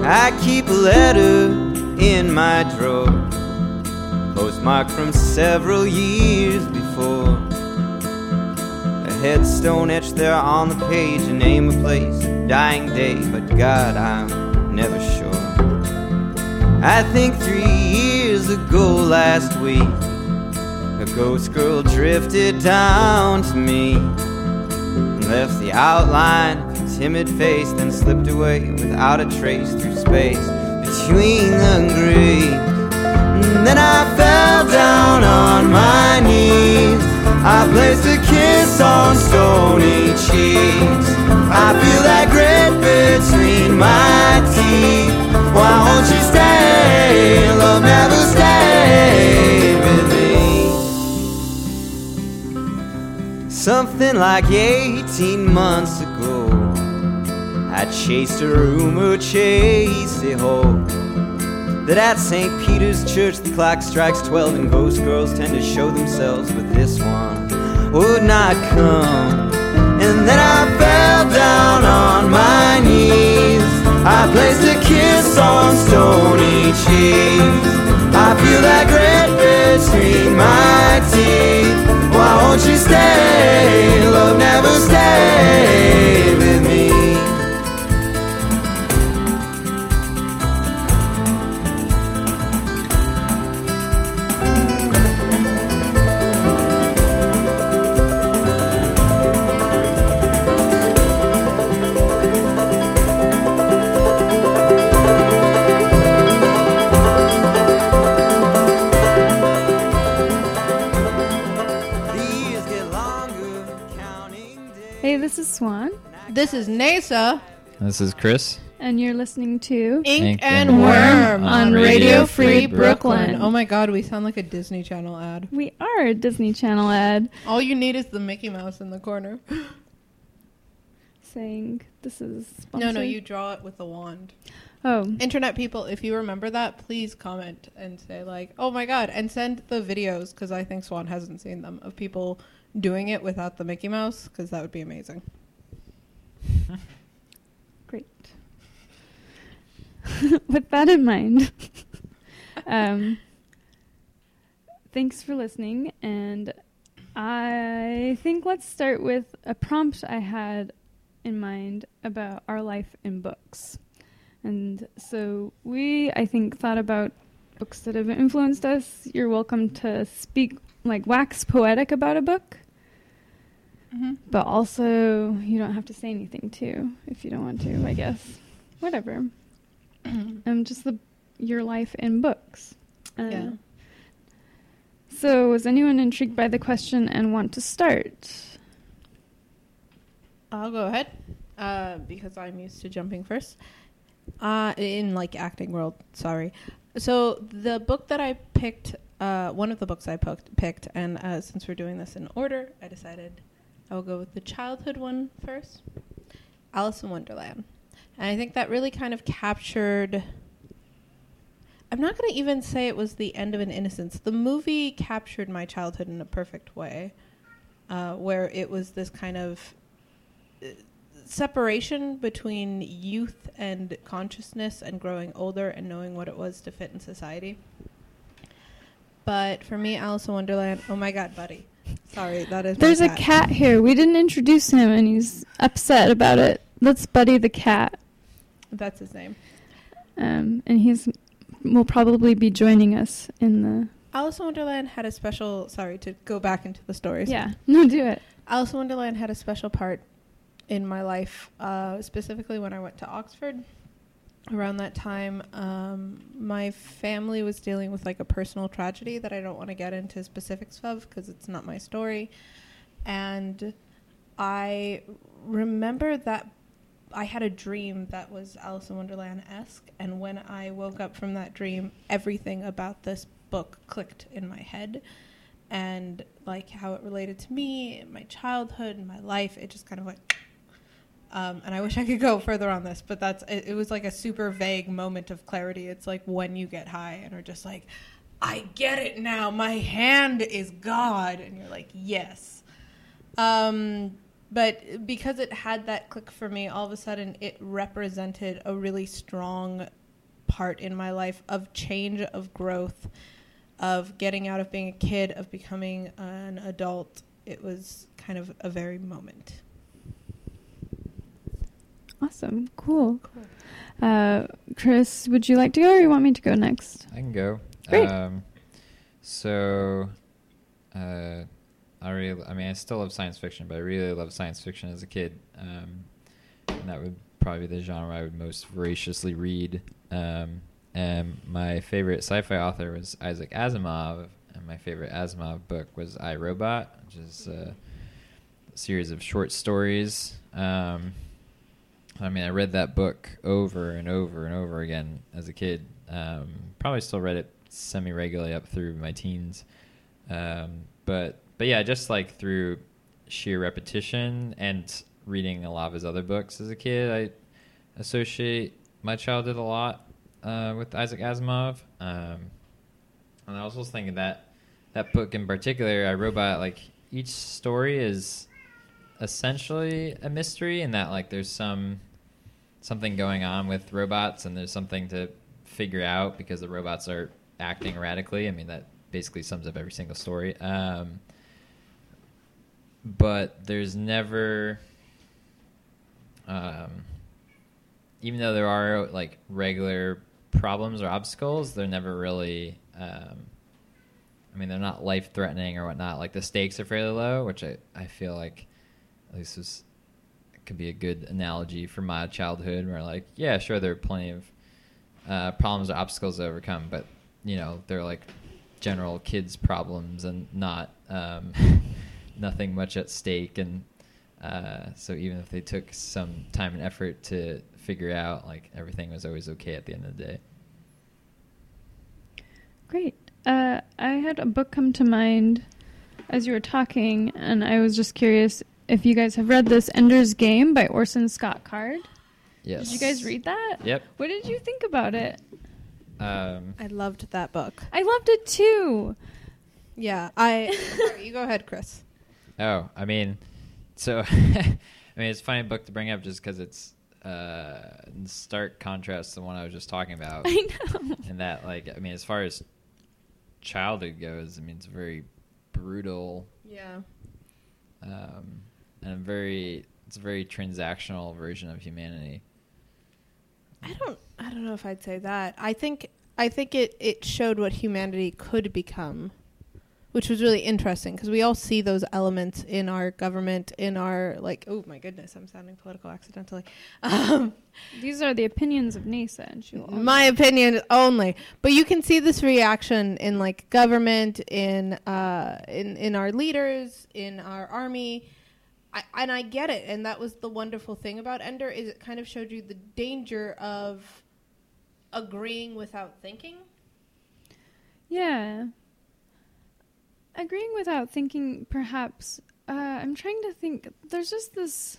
I keep a letter in my drawer, postmarked from several years before. A headstone etched there on the page, a name, a place, a dying day, but God, I'm never sure. I think 3 years ago last week, a ghost girl drifted down to me and left the outline of a timid face, then slipped away without a trace through space between the graves. And then I fell down on my knees, I placed a kiss on stony cheeks. I feel that grit between my teeth. Why won't you stay? Love never stayed with me. Something like 18 months ago, I chased a rumor, chased a hope, that at St. Peter's Church the clock strikes 12 and ghost girls tend to show themselves, but this one would not come. And then I fell down on my knees, I placed a kiss on stony cheeks. I feel that grit between my teeth. Why won't you stay? Love never stayed with me. This is Swan. This is Nasa. This is Chris. And you're listening to Ink and Worm on Radio Free Brooklyn. Brooklyn. Oh my god, we sound like a Disney Channel ad. We are a Disney Channel ad. All you need is the Mickey Mouse in the corner. Saying this is sponsored. No, you draw it with a wand. Oh. Internet people, if you remember that, please comment and say like, oh my god, and send the videos, because I think Swan hasn't seen them, of people doing it without the Mickey Mouse, because that would be amazing. Great. With that in mind, thanks for listening, and I think let's start with a prompt I had in mind about our life in books. And so I think, thought about books that have influenced us. You're welcome to speak, like wax poetic about a book. Mm-hmm. But also, you don't have to say anything too, if you don't want to, I guess. Whatever. Just your life in books. Yeah. So, was anyone intrigued by the question and want to start? I'll go ahead, because I'm used to jumping first. In like acting world, sorry. So the book that I picked, one of the books I picked, and since we're doing this in order, I decided I will go with the childhood one first. Alice in Wonderland. And I think that really kind of captured, I'm not going to even say it was the end of an innocence. The movie captured my childhood in a perfect way, where it was this kind of separation between youth and consciousness and growing older and knowing what it was to fit in society. But for me, Alice in Wonderland, oh my god, Buddy. Sorry, that is There's a cat here. We didn't introduce him, and he's upset about it. That's Buddy the cat. That's his name. And will probably be joining us in the... Alice in Wonderland had a special... Sorry, to go back into the stories. Yeah, no, do it. Alice in Wonderland had a special part in my life, specifically when I went to Oxford. Around that time, my family was dealing with like a personal tragedy that I don't want to get into specifics of because it's not my story. And I remember that I had a dream that was Alice in Wonderland-esque, and when I woke up from that dream, everything about this book clicked in my head. And like how it related to me, my childhood, and my life, it just kind of went... and I wish I could go further on this, but it was like a super vague moment of clarity. It's like when you get high and are just like, I get it now. My hand is God. And you're like, yes. But because it had that click for me, all of a sudden it represented a really strong part in my life of change, of growth, of getting out of being a kid, of becoming an adult. It was kind of a very moment. Awesome. Cool. Chris, would you like to go or you want me to go next? I can go. Great. I still love science fiction, but I really loved science fiction as a kid. And that would probably be the genre I would most voraciously read. And my favorite sci-fi author was Isaac Asimov, and my favorite Asimov book was I, Robot, which is a series of short stories. I read that book over and over and over again as a kid. Probably still read it semi-regularly up through my teens. But yeah, just like through sheer repetition and reading a lot of his other books as a kid, I associate my childhood a lot with Isaac Asimov. And I was also thinking that book in particular, I, Robot, like each story is essentially a mystery, in that like there's something going on with robots and there's something to figure out because the robots are acting erratically. I mean, that basically sums up every single story. But there's never, even though there are like regular problems or obstacles, they're never really, they're not life-threatening or whatnot. Like the stakes are fairly low, which I feel like at least could be a good analogy for my childhood, where like, yeah, sure, there are plenty of problems or obstacles to overcome, but you know, they're like general kids problems and not nothing much at stake. And so even if they took some time and effort to figure out, like, everything was always okay at the end of the day. Great. I had a book come to mind as you were talking, and I was just curious if you guys have read this, Ender's Game by Orson Scott Card. Yes. Did you guys read that? Yep. What did you think about it? I loved that book. I loved it too. Yeah, sorry, you go ahead, Chris. Oh, so it's a funny book to bring up just because it's in stark contrast to the one I was just talking about. I know. And that, like, as far as childhood goes, it's a very brutal. Yeah. And it's a very transactional version of humanity. I don't know if I'd say that. I think it showed what humanity could become, which was really interesting because we all see those elements in our government, in our, like, oh my goodness, I'm sounding political accidentally. These are the opinions of NASA, and my opinion only. But you can see this reaction in like government, in our leaders, in our army. I get it, and that was the wonderful thing about Ender, is it kind of showed you the danger of agreeing without thinking. Yeah. Agreeing without thinking, perhaps. I'm trying to think. There's just this...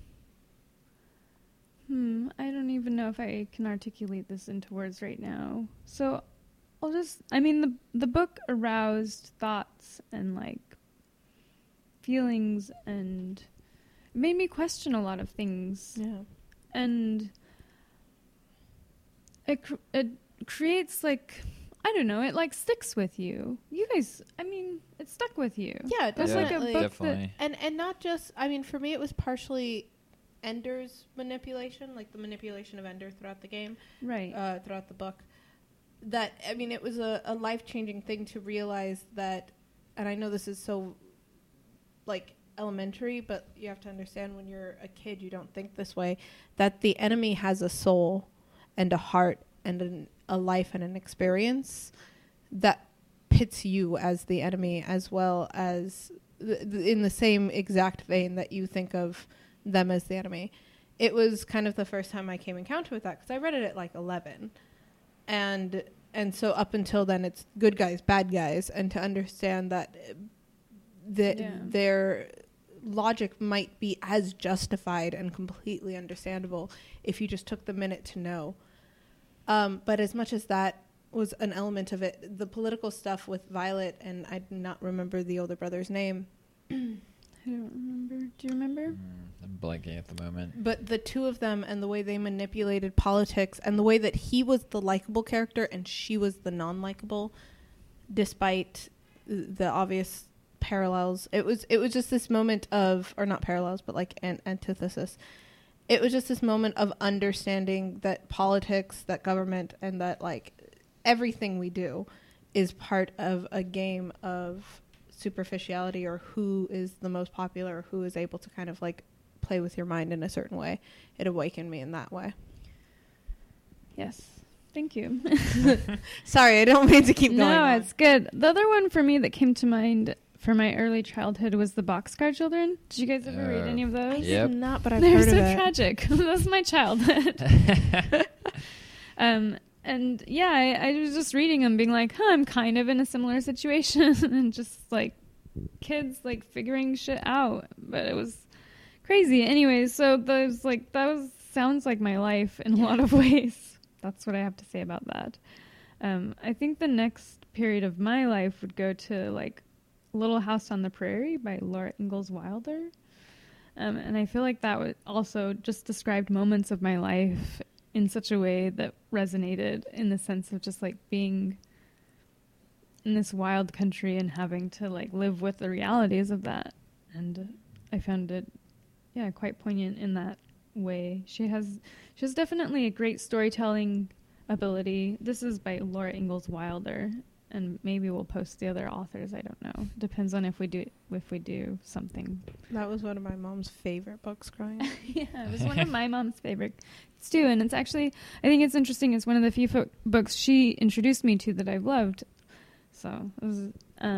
I don't even know if I can articulate this into words right now. So I'll just... the book aroused thoughts and, like, feelings, and it made me question a lot of things. Yeah. And it creates, like... I don't know, it like sticks with you. You guys, it stuck with you. Yeah, It's like a book definitely. And not just, for me it was partially Ender's manipulation, like the manipulation of Ender throughout the game. Right. Throughout the book. That, it was a life-changing thing to realize that, and I know this is so, like, elementary, but you have to understand when you're a kid, you don't think this way, that the enemy has a soul and a heart and a life and an experience that pits you as the enemy, as well as in the same exact vein that you think of them as the enemy. It was kind of the first time I came in encounter with that, because I read it at like 11, and so up until then it's good guys, bad guys, and to understand that their logic might be as justified and completely understandable if you just took the minute to know. But as much as that was an element of it, the political stuff with Violet, and I do not remember the older brother's name. Who don't remember. Do you remember? I'm blanking at the moment. But the two of them and the way they manipulated politics and the way that he was the likable character and she was the non-likable, despite the obvious parallels. It was just this moment of, or not parallels, but like an antithesis. It was just this moment of understanding that politics, that government, and that like everything we do is part of a game of superficiality, or who is the most popular, or who is able to kind of like play with your mind in a certain way. It awakened me in that way. Yes. Thank you. Sorry, I don't mean to keep going. No, on. it's good. The other one for me that came to mind for my early childhood was the Boxcar Children. Did you guys ever read any of those? I Yep. did not, but I've They're heard so of it. tragic. That's my childhood. And yeah, I was just reading them being like, I'm kind of in a similar situation. And just like kids like figuring shit out. But it was crazy. Anyways, so those like sounds like my life in a lot of ways. That's what I have to say about that. I think the next period of my life would go to like Little House on the Prairie by Laura Ingalls Wilder. And I feel like that would also just described moments of my life in such a way that resonated, in the sense of just like being in this wild country and having to like live with the realities of that. And I found it, yeah, quite poignant in that way. She has definitely a great storytelling ability. This is by Laura Ingalls Wilder, and maybe we'll post the other authors. I don't know. Depends on if we do something. That was one of my mom's favorite books growing up. Yeah, it was one of my mom's favorite too, and it's actually, I think it's interesting. It's one of the few books she introduced me to that I've loved. So it was,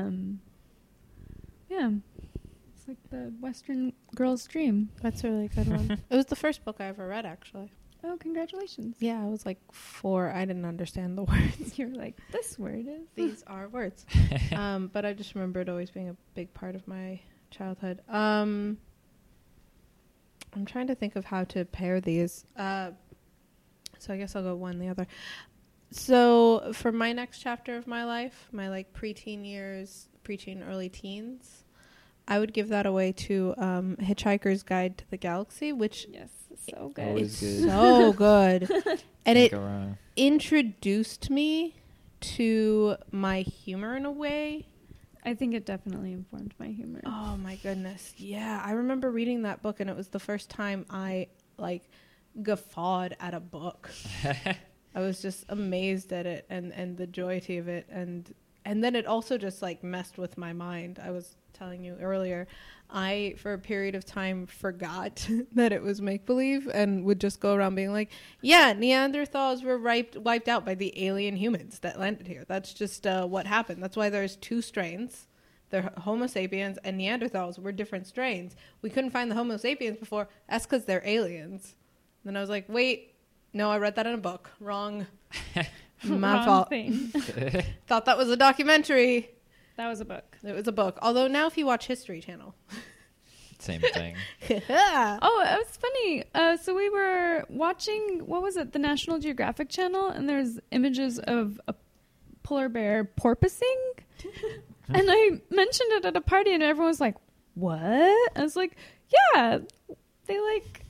yeah, it's like the Western girl's dream. That's a really good one. It was the first book I ever read, actually. Oh, congratulations! Yeah, I was like 4. I didn't understand the words. You're like, this word is. These are words. But I just remember it always being a big part of my childhood. I'm trying to think of how to pair these. So I guess I'll go one, the other. So for my next chapter of my life, my like preteen years, preteen, early teens, I would give that away to Hitchhiker's Guide to the Galaxy, which Yes, so good. Always is good. so good. And Can't it go wrong. introduced me to my humor in a way. I think it definitely informed my humor. Oh my goodness. Yeah, I remember reading that book and it was the first time I like guffawed at a book. I was just amazed at it and the joyity of it, and then it also just like messed with my mind. I was telling you earlier, I for a period of time forgot that it was make believe and would just go around being like, yeah, Neanderthals were wiped out by the alien humans that landed here. That's just what happened. That's why there's 2 strains. They're Homo sapiens and Neanderthals were different strains. We couldn't find the Homo sapiens before. That's because they're aliens. Then I was like, wait, no, I read that in a book. Wrong. My Wrong fault. thing. Thought that was a documentary. That was a book. It was a book. Although now if you watch History Channel. Same thing. Oh, it was funny. So we were watching, what was it, the National Geographic Channel, and there's images of a polar bear porpoising. And I mentioned it at a party, and everyone was like, what? I was like, yeah, they like...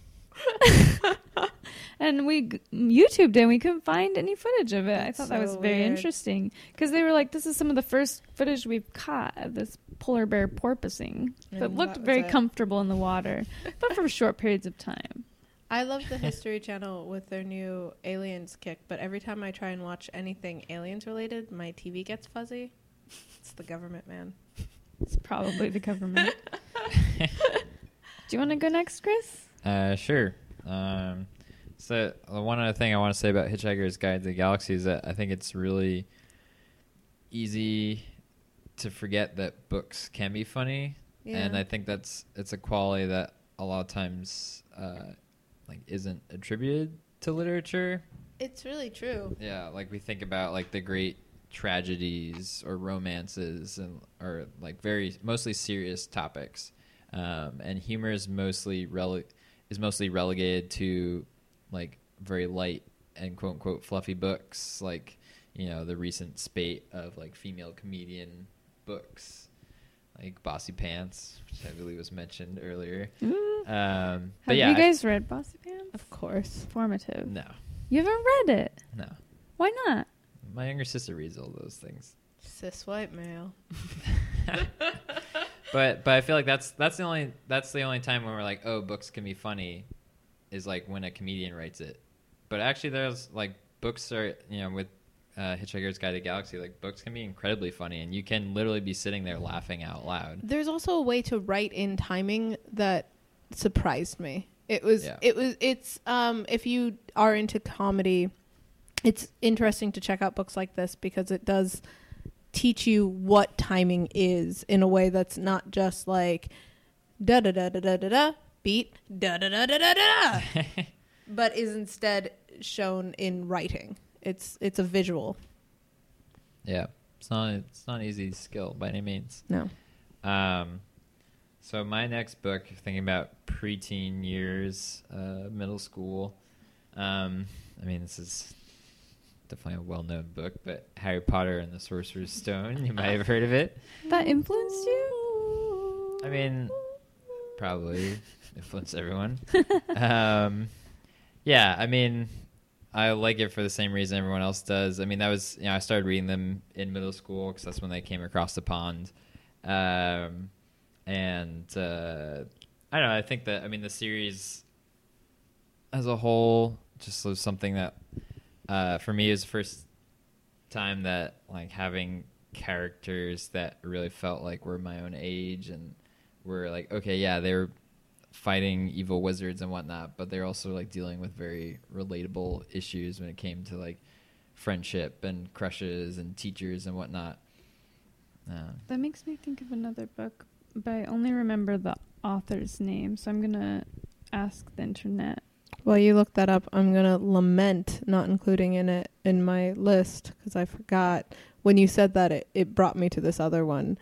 And we YouTubed it and we couldn't find any footage of it. That's I thought that was so very weird. interesting, because they were like, this is some of the first footage we've caught of this polar bear porpoising. So it And looked that was very it. comfortable in the water, but for short periods of time. I love the History Channel with their new aliens kick, but every time I try and watch anything aliens related, my TV gets fuzzy. It's the government, man. It's probably the government. Do you want to go next, Chris? Sure. So one other thing I want to say about Hitchhiker's Guide to the Galaxy is that I think it's really easy to forget that books can be funny, and I think it's a quality that a lot of times like isn't attributed to literature. It's really true. Yeah, like we think about like the great tragedies or romances or like mostly serious topics, and humor is mostly relegated to like very light and quote unquote fluffy books, like, you know, the recent spate of like female comedian books. like Bossy Pants, which I believe was mentioned earlier. Ooh. But Have yeah, you guys read Bossy Pants? Of course. Formative. no, You haven't read it? no. Why not? My younger sister reads all those things. Cis white male. But I feel like that's the only time when we're like, oh, books can be funny, is like when a comedian writes it. But actually, there's like books are, with Hitchhiker's Guide to the Galaxy, like books can be incredibly funny, and you can literally be sitting there laughing out loud. There's also a way to write in timing that surprised me. It's if you are into comedy, it's interesting to check out books like this because it does teach you what timing is in a way that's not just like da da da da da da da beat da da da da da da, but is instead shown in writing. It's a visual. Yeah, it's not an easy skill by any means. No. So my next book, thinking about preteen years, middle school. This is definitely a well-known book, but Harry Potter and the Sorcerer's Stone. You might have heard of it. That influenced you? I mean, probably influenced everyone. Yeah, I mean, I like it for the same reason everyone else does. I mean, that was, I started reading them in middle school because that's when they came across the pond. I don't know, I think that, the series as a whole just was something that, for me, it was the first time that, like, having characters that really felt like were my own age and were like, okay, yeah, they were fighting evil wizards and whatnot, but they're also like dealing with very relatable issues when it came to like friendship and crushes and teachers and whatnot. That makes me think of another book, but I only remember the author's name, so I'm gonna ask the internet. While you look that up, I'm gonna lament not including it in my list because I forgot. When you said that, it brought me to this other one,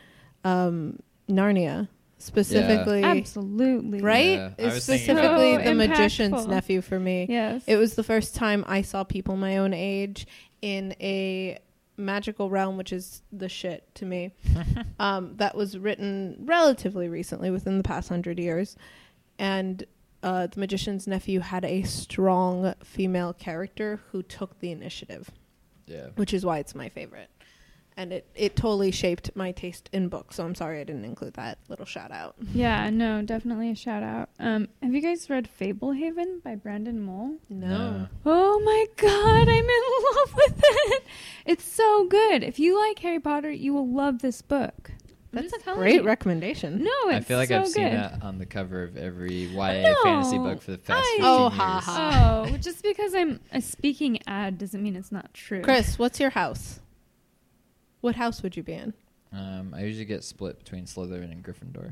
Narnia. Specifically, Absolutely. Right? Yeah, I It's was thinking specifically about The that. Magician's Impactful. Nephew for me. Yes. It was the first time I saw people my own age in a magical realm, which is the shit to me. That was written relatively recently, within the past 100 years. And The Magician's Nephew had a strong female character who took the initiative, Yeah. which is why it's my favorite. And it totally shaped my taste in books. So I'm sorry I didn't include that little shout out. Yeah, no, definitely a shout out. Have you guys read Fablehaven by Brandon Mull? No. Oh my god, I'm in love with it. It's so good. If you like Harry Potter, you will love this book. I'm That's just a telling great you. recommendation. No, it's I feel like so I've good. seen that on the cover of every YA No, fantasy book for the past 15 Oh, years. ha, ha. Oh, just because I'm a speaking ad doesn't mean it's not true. Chris, what's your house? What house would you be in? I usually get split between Slytherin and Gryffindor.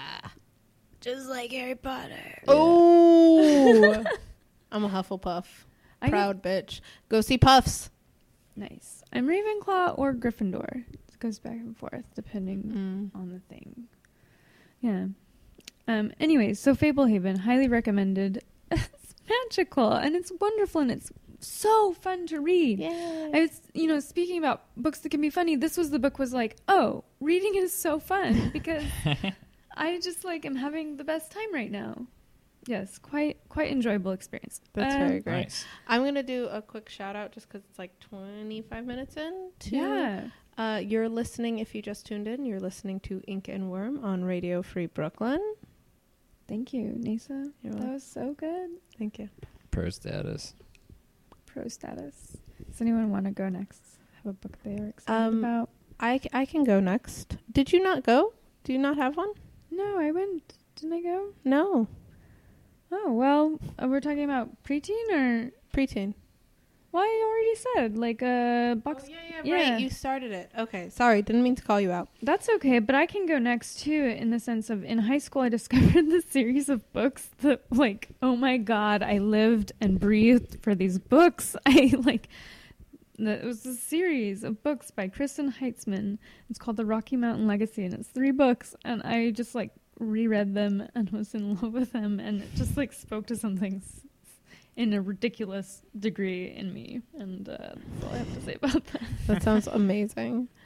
Just like Harry Potter. Yeah. Oh, I'm a Hufflepuff. I get- Proud bitch. Go see Puffs. Nice. I'm Ravenclaw or Gryffindor. It goes back and forth depending on the thing. Yeah. Anyways, so Fablehaven, highly recommended. It's magical and it's wonderful and it's so fun to read. Yeah. I was, speaking about books that can be funny, this was the book was like, oh, reading is so fun because I just am having the best time right now. Yes, quite enjoyable experience. That's very great. Nice. I'm going to do a quick shout out just because it's like 25 minutes in. Yeah. You're listening, if you just tuned in, you're listening to Ink and Worm on Radio Free Brooklyn. Thank you, Nisa. You're That welcome. was so good. Thank you. Pro status. Pro status. Does anyone want to go next? Have a book they are excited about? I can go next. Did you not go? Do you not have one? No, I went. Didn't I go? No. Oh, well, we're talking about preteen or... Preteen. Well, I already said, box... yeah, right. You started it. Okay. Sorry. Didn't mean to call you out. That's okay, but I can go next, too, in the sense of, in high school, I discovered this series of books that, oh my god, I lived and breathed for these books. It was a series of books by Kristen Heitzman. It's called The Rocky Mountain Legacy, and it's 3 books, and I just, reread them and was in love with them, and it just, spoke to something in a ridiculous degree in me, and that's all I have to say about that. That sounds amazing.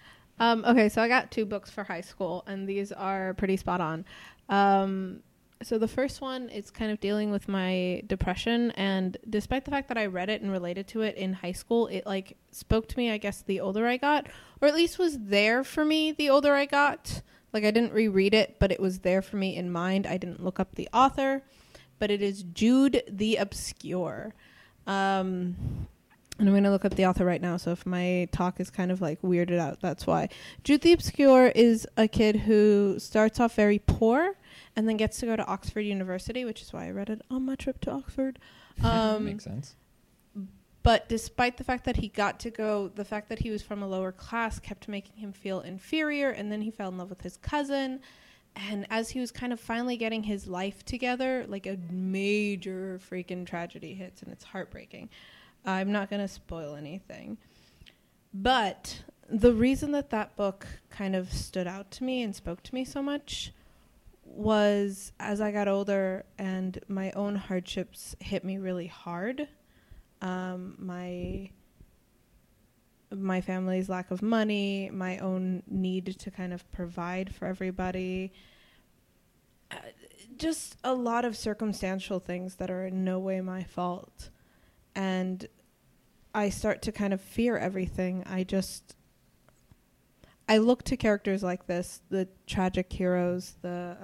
Okay, so I got 2 books for high school, and these are pretty spot on. So the first one is kind of dealing with my depression, and despite the fact that I read it and related to it in high school, it like spoke to me, I guess, the older I got, or at least was there for me the older I got. Like, I didn't reread it, but it was there for me in mind. I didn't look up the author, but it is Jude the Obscure. And I'm going to look up the author right now, so if my talk is kind of like weirded out, that's why. Jude the Obscure is a kid who starts off very poor and then gets to go to Oxford University, which is why I read it on my trip to Oxford. Makes sense. But despite the fact that he got to go, the fact that he was from a lower class kept making him feel inferior, and then he fell in love with his cousin. And as he was kind of finally getting his life together, like a major freaking tragedy hits, and it's heartbreaking. I'm not going to spoil anything. But the reason that that book kind of stood out to me and spoke to me so much was as I got older and my own hardships hit me really hard. My family's lack of money, my own need to kind of provide for everybody, just a lot of circumstantial things that are in no way my fault. And I start to kind of fear everything. I look to characters like this, the tragic heroes, the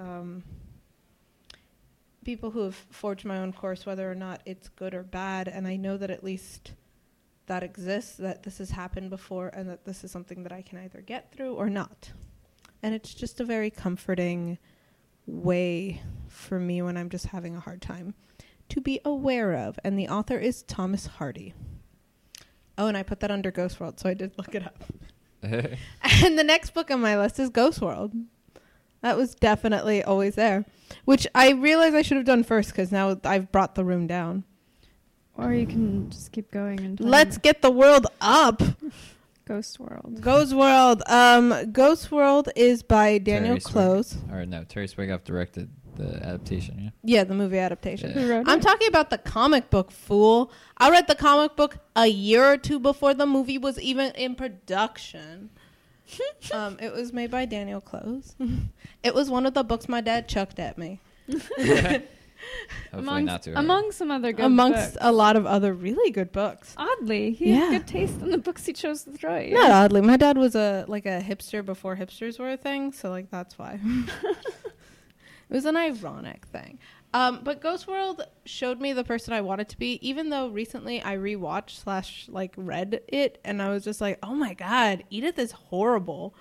people who have forged my own course, whether or not it's good or bad, and I know that at least that exists, that this has happened before, and that this is something that I can either get through or not. And it's just a very comforting way for me when I'm just having a hard time to be aware of. And the author is Thomas Hardy. Oh, and I put that under Ghost World, so I did look it up. And the next book on my list is Ghost World. That was definitely always there, which I realize I should have done first because now I've brought the room down. Or you can just keep going and Let's get the world up. Ghost World. Ghost World. Ghost World is by Daniel Close. Terry Swigoff directed the adaptation, yeah? Yeah, the movie adaptation. Yeah. Who wrote I'm it? talking about the comic book, fool. I read the comic book a year or 2 before the movie was even in production. It was made by Daniel Close. It was one of the books my dad chucked at me. Hopefully not to her. Among some other good Amongst books. a lot of other really good books. Oddly, he Yeah. had good taste in the books he chose to throw at you. Not oddly. My dad was a hipster before hipsters were a thing, so like that's why. It was an ironic thing. But Ghost World showed me the person I wanted to be, even though recently I rewatched / read it, and I was just like, oh my god, Edith is horrible.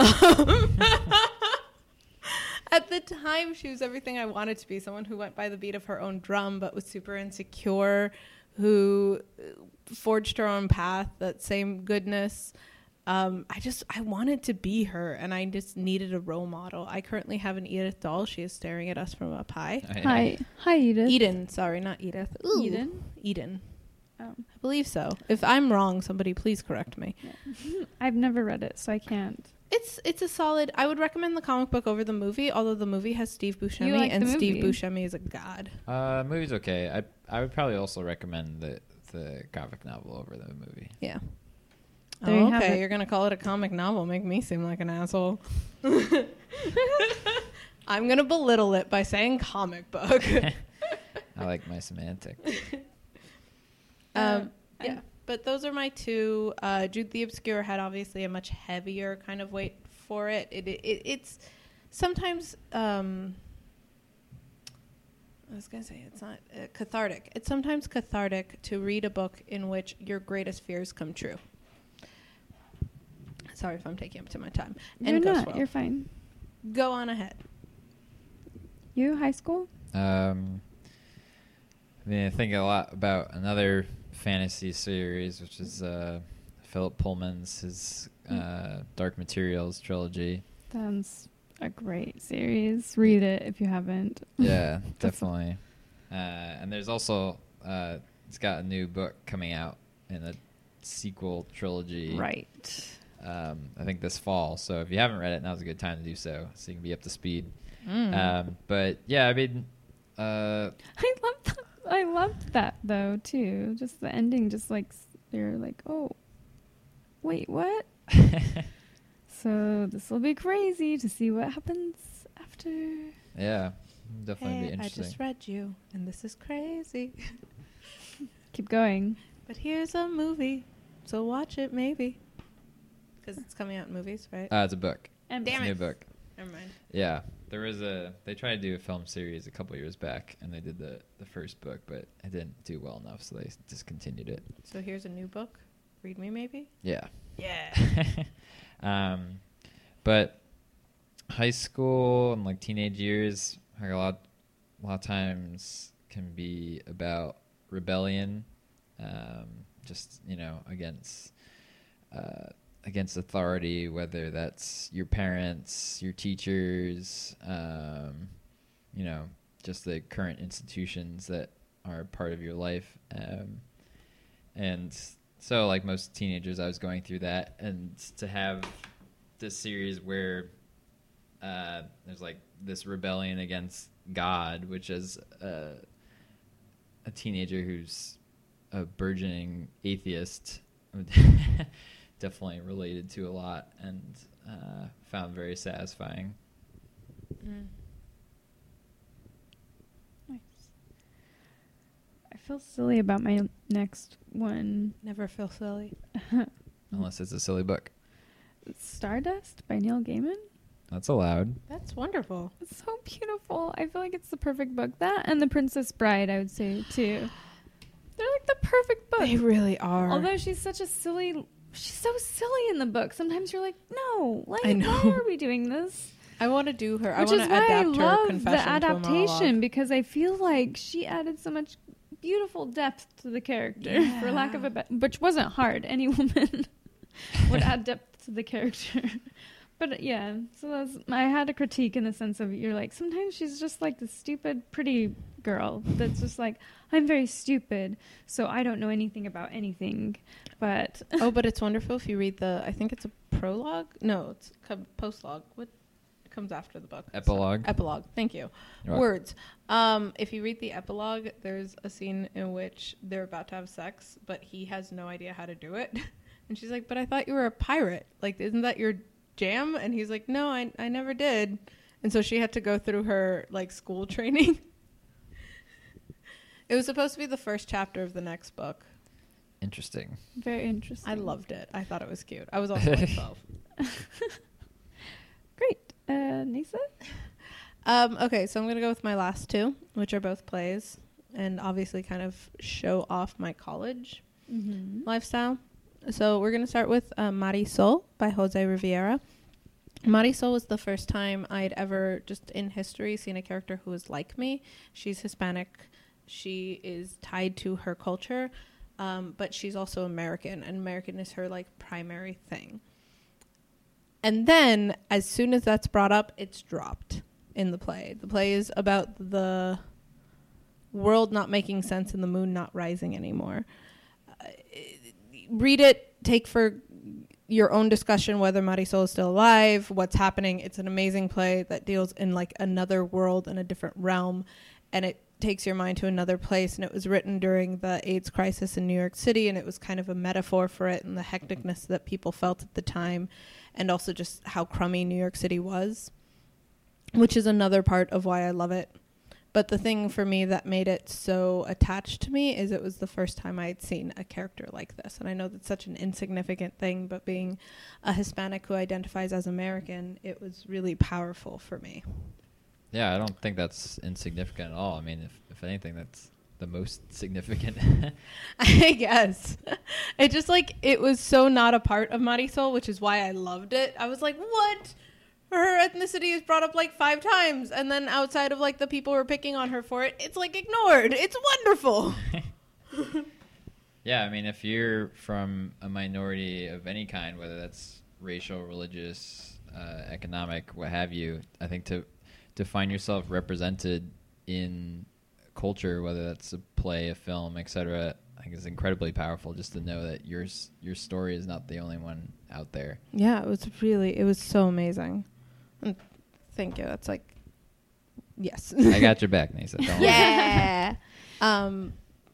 At the time, she was everything I wanted to be, someone who went by the beat of her own drum, but was super insecure, who forged her own path, that same goodness. I wanted to be her, and I just needed a role model. I currently have an Edith doll. She is staring at us from up high. Hi, Edith. Eden, sorry, not Edith. Ooh. Eden. Oh. I believe so. If I'm wrong, somebody please correct me. Yeah. I've never read it, so I can't. It's a solid. I would recommend the comic book over the movie, although the movie has Steve Buscemi, like and the Steve movie. Buscemi is a god. Movie's okay. I would probably also recommend the graphic novel over the movie. Yeah. There you have Okay, it. you're gonna call it a comic novel. Make me seem like an asshole. I'm gonna belittle it by saying comic book. I like my semantics. Yeah, but those are my 2. Jude the Obscure had obviously a much heavier kind of weight for it. It's sometimes I was gonna say it's not cathartic. It's sometimes cathartic to read a book in which your greatest fears come true. Sorry if I'm taking up too much time. You're Ghost not. World. You're fine. Go on ahead. You, high school? I think a lot about another fantasy series, which is Philip Pullman's his Dark Materials trilogy. Sounds a great series. Read it if you haven't. Yeah, definitely. And there's also it's got a new book coming out in a sequel trilogy. Right. I think this fall. So if you haven't read it, now's a good time to do so you can be up to speed. Mm. But yeah, I mean, I loved that though too. Just the ending, just like you're like, oh, wait, what? So this will be crazy to see what happens after. Yeah, definitely be Hey, I interesting. just read you, and this is crazy. Keep going. But here's a movie, so watch it maybe. Because it's coming out in movies, right? It's a book. And Damn It's a it. new book. Never mind. Yeah, they tried to do a film series a couple years back, and they did the first book, but it didn't do well enough, so they discontinued it. So here's a new book. Read me maybe? Yeah. Yeah. But high school and like teenage years, like a lot of times can be about rebellion, just against authority, whether that's your parents, your teachers, just the current institutions that are part of your life, and so like most teenagers, I was going through that, and to have this series where there's like this rebellion against God, which is a teenager who's a burgeoning atheist, definitely related to a lot, and found very satisfying. Nice. I feel silly about my next one. Never feel silly. Unless it's a silly book. Stardust by Neil Gaiman. That's allowed. That's wonderful. It's so beautiful. I feel like it's the perfect book. That and The Princess Bride, I would say, too. They're like the perfect book. They really are. Although she's so silly in the book. Sometimes you're like, no, like, I know. why are we doing this? I want to do her. Which I want is to why I adapt her love confession the to a adaptation, monologue. because I feel like she added so much beautiful depth to the character, for lack of a which wasn't hard. Any woman would add depth to the character. But yeah, so I had a critique in the sense of, you're like, sometimes she's just like the stupid, pretty girl that's just like, I'm very stupid, so I don't know anything about anything. But Oh, but it's wonderful if you read I think it's a prologue. No, it's postlogue. What comes after the book? Epilogue. Epilogue. Thank you. You're Words. If you read the epilogue, there's a scene in which they're about to have sex, but he has no idea how to do it. And she's like, but I thought you were a pirate. Like, isn't that your jam? And he's like, no, I never did. And so she had to go through her like school training. It was supposed to be the first chapter of the next book. Interesting. very interesting. I loved it. I thought it was cute. I was also like 12. Great. Nisa? Okay, so I'm going to go with my last two, which are both plays, and obviously kind of show off my college Mm-hmm. lifestyle. So we're going to start with Marisol by Jose Riviera. Marisol was the first time I'd ever, just in history, seen a character who was like me. She's Hispanic. She is tied to her culture, but she's also American, and American is her like primary thing. And then, as soon as that's brought up, it's dropped in the play. The play is about the world not making sense and the moon not rising anymore. Read it, take for your own discussion whether Marisol is still alive, what's happening. It's an amazing play that deals in like another world and a different realm, and it takes your mind to another place. And it was written during the AIDS crisis in New York City, and it was kind of a metaphor for it and the hecticness that people felt at the time, and also just how crummy New York City was, which is another part of why I love it. But the thing for me that made it so attached to me is it was the first time I had seen a character like this. And I know that's such an insignificant thing, but being a Hispanic who identifies as American, it was really powerful for me. Yeah, I don't think that's insignificant at all. I mean, if anything, that's the most significant. I guess. It just like, it was so not a part of Marisol, which is why I loved it. I was like, what? Her ethnicity is brought up like 5 times, and then outside of like the people who are picking on her for it, it's like ignored. It's wonderful. Yeah, I mean, if you're from a minority of any kind, whether that's racial, religious, economic, what have you, I think to find yourself represented in culture, whether that's a play, a film, etc., I think it's incredibly powerful just to know that your story is not the only one out there. Yeah, it was so amazing. And thank you. That's like, yes. I got your back, Nisa. Don't worry. Yeah.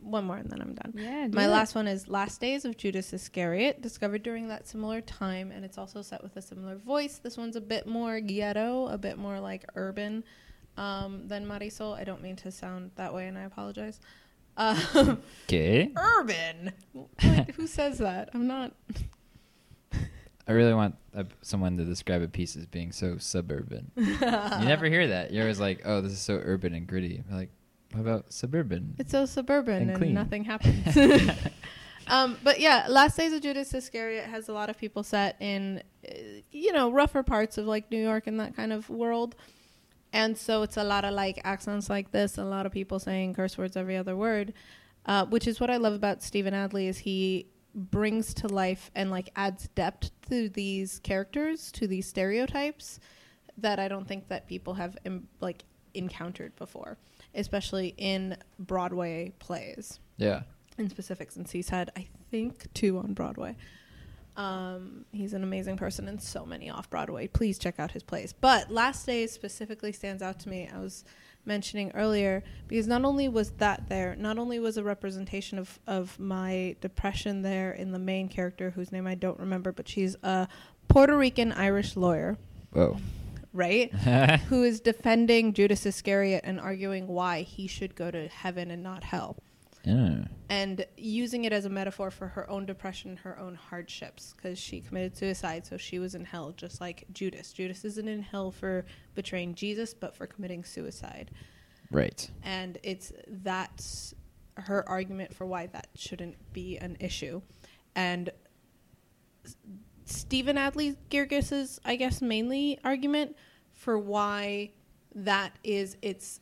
one more and then I'm done. Yeah. do My it. last one is Last Days of Judas Iscariot, discovered during that similar time, and it's also set with a similar voice. This one's a bit more ghetto, a bit more like urban than Marisol. I don't mean to sound that way, and I apologize. Okay. Urban? Like, who says that? I'm not... I really want someone to describe a piece as being so suburban. You never hear that. You're always like, oh, this is so urban and gritty. You're like, what about suburban? It's so suburban And and clean. nothing happens. But yeah, Last Days of Judas Iscariot has a lot of people set in, rougher parts of like New York and that kind of world. And so it's a lot of like accents like this, a lot of people saying curse words every other word, which is what I love about Stephen Adly is he brings to life and like adds depth to these characters, to these stereotypes that I don't think that people have encountered before, especially in Broadway plays Yeah. in specific, since he's had, I think, 2 on Broadway. He's an amazing person in so many off-Broadway. Please check out his plays. But Last Days specifically stands out to me. I was mentioning earlier, because not only was that there, not only was a representation of my depression there in the main character, whose name I don't remember, but she's a Puerto Rican Irish lawyer, Whoa. right? Who is defending Judas Iscariot and arguing why he should go to heaven and not hell. Yeah. And using it as a metaphor for her own depression, her own hardships, because she committed suicide, so she was in hell, just like Judas. Judas isn't in hell for betraying Jesus, but for committing suicide. Right. And that's her argument for why that shouldn't be an issue. And Stephen Adly Girgis's, I guess, mainly argument for why that is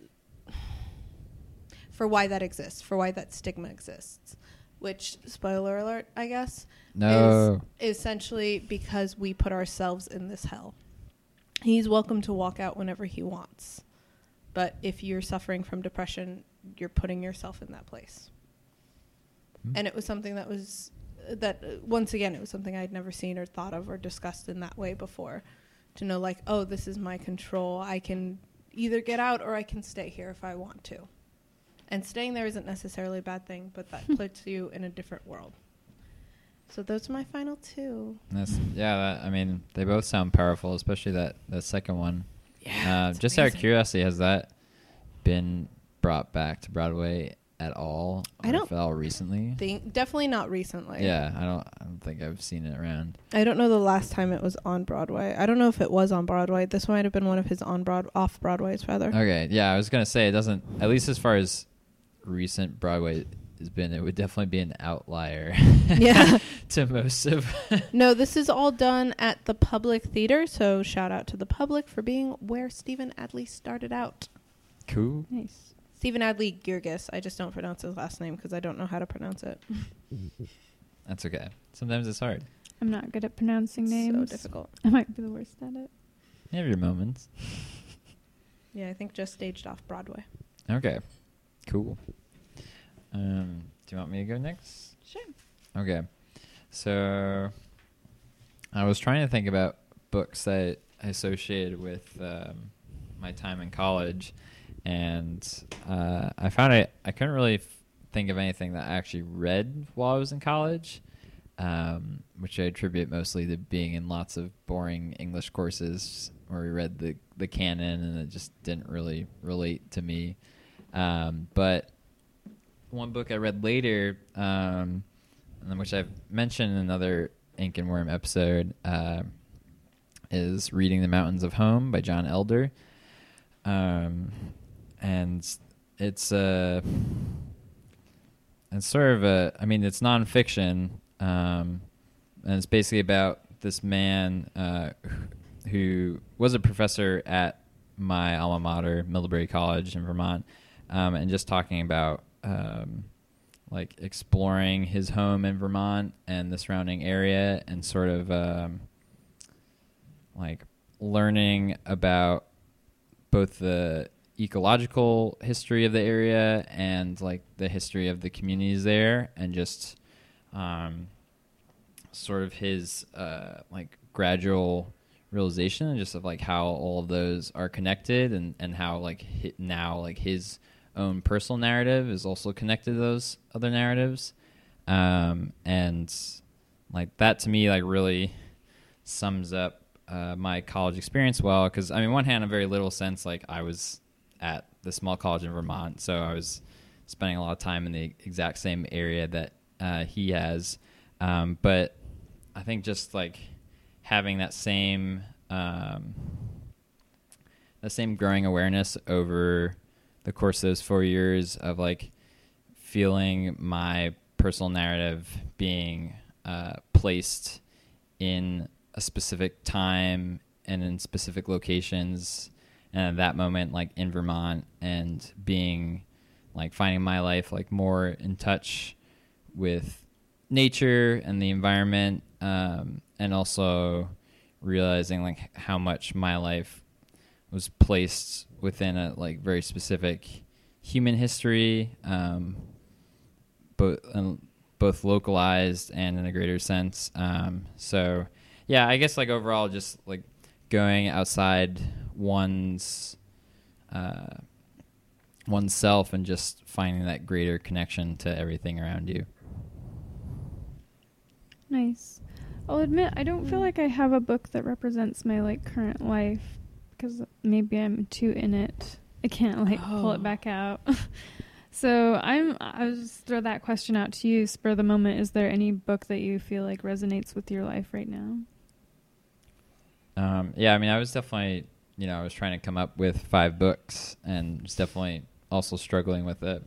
for why that exists, for why that stigma exists, which, spoiler alert, I guess, No. is essentially because we put ourselves in this hell. He's welcome to walk out whenever he wants. But if you're suffering from depression, you're putting yourself in that place. And it was something once again, it was something I'd never seen or thought of or discussed in that way before. To know, like, oh, this is my control. I can either get out or I can stay here if I want to. And staying there isn't necessarily a bad thing, but that puts you in a different world. So those are my final 2. I mean, they both sound powerful, especially that second one. Yeah, just out of curiosity, has that been brought back to Broadway at all? I don't if at all recently. Definitely not recently. Yeah, I don't think I've seen it around. I don't know the last time it was on Broadway. I don't know if it was on Broadway. This might have been one of his off Broadways, rather. Okay, yeah, I was gonna say it doesn't. At least as far as recent Broadway has been, it would definitely be an outlier. Yeah. To most of. No, this is all done at the Public Theater, so shout out to the Public for being where Stephen Adly started out. Cool. Nice. Stephen Adly Girgis. I just don't pronounce his last name because I don't know how to pronounce it. That's okay. Sometimes it's hard. I'm not good at pronouncing names. So difficult. I might be the worst at it. You have your moments. Yeah, I think just staged off Broadway. Okay. Cool. Do you want me to go next? Sure. Okay. So I was trying to think about books that I associated with my time in college, and I found I couldn't really think of anything that I actually read while I was in college, which I attribute mostly to being in lots of boring English courses where we read the canon and it just didn't really relate to me. But one book I read later, which I've mentioned in another Ink and Worm episode, is Reading the Mountains of Home by John Elder. And it's sort of it's nonfiction, and it's basically about this man who was a professor at my alma mater, Middlebury College in Vermont, and just talking about exploring his home in Vermont and the surrounding area, and sort of learning about both the ecological history of the area and the history of the communities there, and just sort of his gradual realization just of how all of those are connected, and how now his own personal narrative is also connected to those other narratives. And like that to me, like really sums up my college experience well. Because I mean, on one hand, in a very literal sense, like I was at the small college in Vermont, so I was spending a lot of time in the exact same area that he has. But I think just like having that same growing awareness over the course of those 4 years of like feeling my personal narrative being placed in a specific time and in specific locations, and at that moment like in Vermont, and being like finding my life like more in touch with nature and the environment, and also realizing like how much my life was placed within a like very specific human history, both localized and in a greater sense. So yeah, I guess like overall just like going outside oneself and just finding that greater connection to everything around you. Nice. I'll admit I don't feel like I have a book that represents my like current life, because maybe I'm too in it. I can't like pull it back out. So I'll just throw that question out to you, spur of the moment. Is there any book that you feel like resonates with your life right now? Yeah, I mean, I was definitely, I was trying to come up with 5 books, and was definitely also struggling with a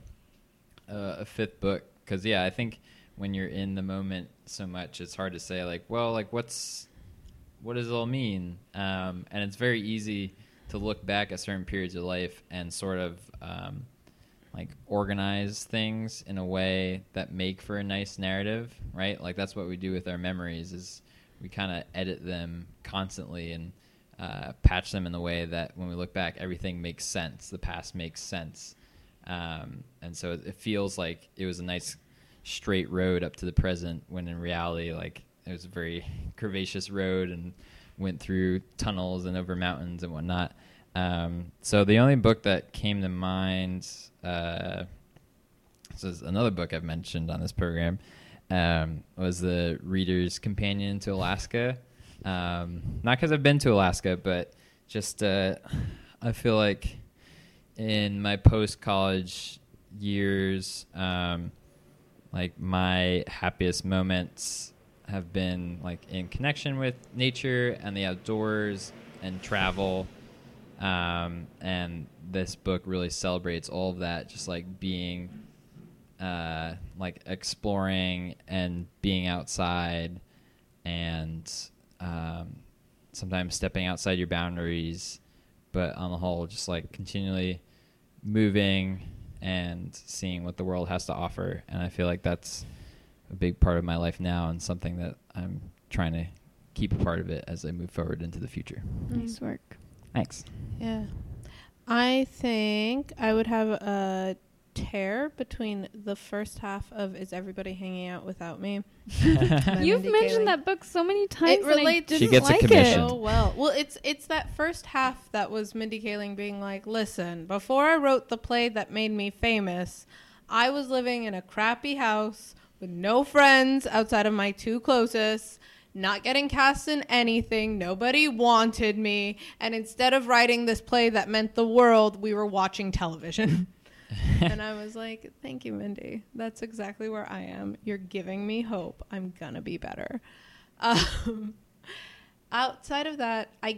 5th book. Because, yeah, I think when you're in the moment so much, it's hard to say, like, well, like, what does it all mean? And it's very easy to look back at certain periods of life and sort of, like, organize things in a way that make for a nice narrative, right? Like, that's what we do with our memories, is we kind of edit them constantly and patch them in the way that when we look back, everything makes sense. The past makes sense. And so it feels like it was a nice straight road up to the present, when in reality, like, it was a very curvaceous road and went through tunnels and over mountains and whatnot. So the only book that came to mind, this is another book I've mentioned on this program, was The Reader's Companion to Alaska. Not because I've been to Alaska, but just I feel like in my post-college years, like my happiest moments have been like in connection with nature and the outdoors and travel. And this book really celebrates all of that, just like being like exploring and being outside, and sometimes stepping outside your boundaries, but on the whole just like continually moving and seeing what the world has to offer. And I feel like that's a big part of my life now, and something that I'm trying to keep a part of it as I move forward into the future. Nice work. Thanks. Yeah. I think I would have a tear between the first half of Is Everybody Hanging Out Without Me? You've mentioned that book so many times. It relates. And I She didn't gets a like commission. it. So well, it's that first half that was Mindy Kaling being like, listen, before I wrote the play that made me famous, I was living in a crappy house with no friends outside of my 2 closest, not getting cast in anything. Nobody wanted me. And instead of writing this play that meant the world, we were watching television. And I was like, thank you, Mindy. That's exactly where I am. You're giving me hope. I'm going to be better. Outside of that, I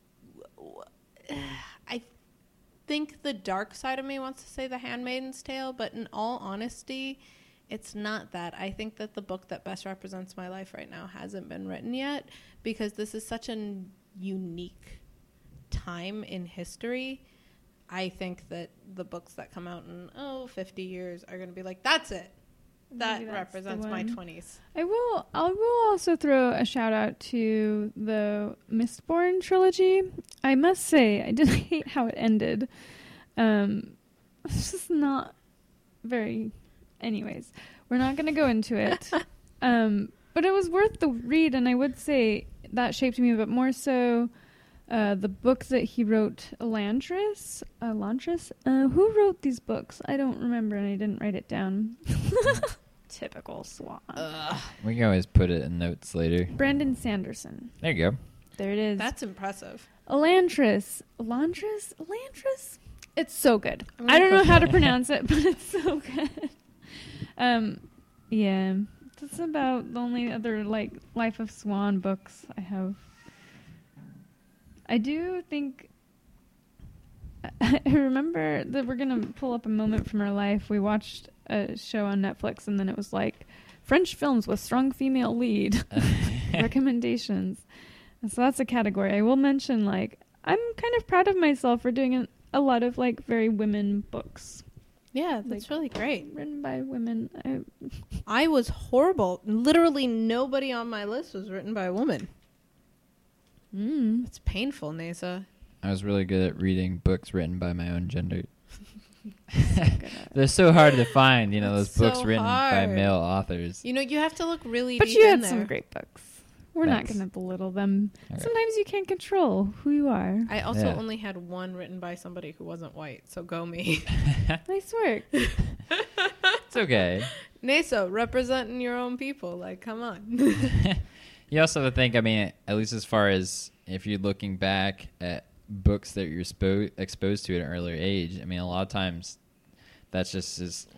think the dark side of me wants to say The Handmaid's Tale, but in all honesty, it's not that. I think that the book that best represents my life right now hasn't been written yet, because this is such a unique time in history. I think that the books that come out in 50 years are going to be like, that's it. That Maybe that's represents the my one. 20s. I will also throw a shout out to the Mistborn trilogy. I must say, I did hate how it ended. It's just not very. Anyways, we're not going to go into it. But it was worth the read, and I would say that shaped me, but more so the book that he wrote, Elantris. Who wrote these books? I don't remember, and I didn't write it down. Typical Swan. We can always put it in notes later. Brandon Sanderson. There you go. There it is. That's impressive. Elantris. It's so good. I don't know how to pronounce it, but it's so good. Yeah. That's about the only other Life of Swan books I have. I do think I remember that we're going to pull up a moment from our life. We watched a show on Netflix, and then it was like French films with strong female lead recommendations. And so that's a category. I will mention, I'm kind of proud of myself for doing a lot of very women books. Yeah, that's really great. Written by women. I was horrible. Literally nobody on my list was written by a woman. It's painful, Nasa. I was really good at reading books written by my own gender. They're so hard to find, those books so written by hard. male authors. You have to look really But deep you in had there. some great books. We're not Thanks. going to belittle them. Okay. Sometimes you can't control who you are. I also Yeah. only had one written by somebody who wasn't white, so go me. Nice work. It's okay. Nasa, representing your own people. Come on. You also have to think, at least as far as if you're looking back at books that you're exposed to at an earlier age, a lot of times that's just